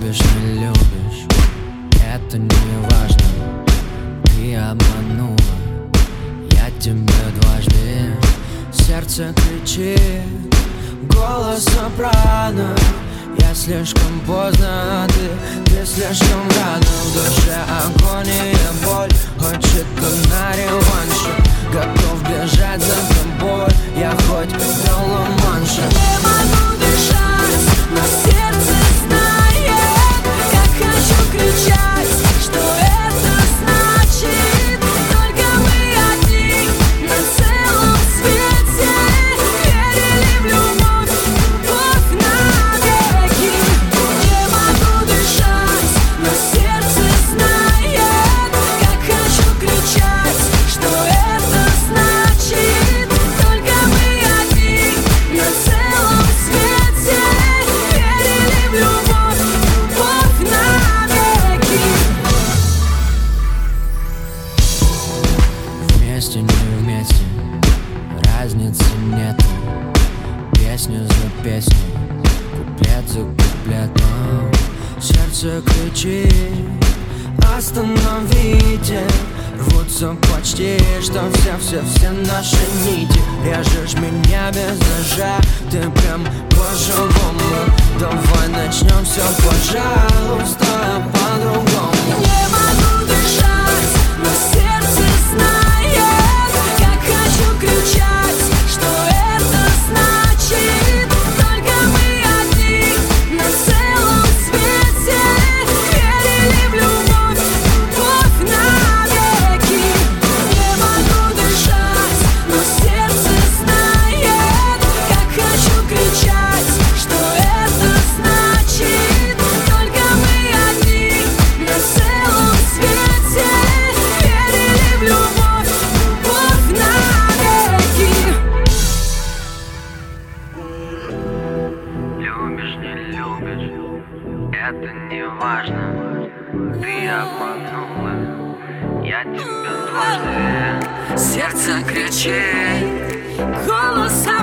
Любишь, не любишь, это не важно. Ты обманула, я тебя дважды. Сердце кричит, голос сопрано. Я слишком поздно, а ты слишком рано. В душе агония, боль, хочет как на реванше. Готов бежать за тобой, я хоть до Ла-Манша. Не могу дышать, но сердце знает, как хочу кричать, что это значит. Только мы одни на целом свете. Верили в любовь, любовь навеки. Не могу дышать, но сердце знает, как хочу кричать, что это значит. Только мы одни на целом свете. Верили в любовь, любовь навеки. Вместе, не вместе, разницы нету. Песню за песней, куплет за куплетом. Сердце кричит, остановите. Рвутся почти, что все наши нити. Режешь меня без ножа, ты прям по-живому. Давай начнем все, пожалуйста, по-другому. Не могу дышать, но сердце знает, как хочу кричать, что это значит. Только мы одни на целом свете. Верили в любовь, любовь навеки. Не могу дышать, но сердце знает, как хочу кричать, что это значит. Только мы одни на целом свете. Верили в любовь, любовь навеки. Любишь, не любишь, это не важно. Ты обманула, я тебя дважды. Сердце кричит, Голос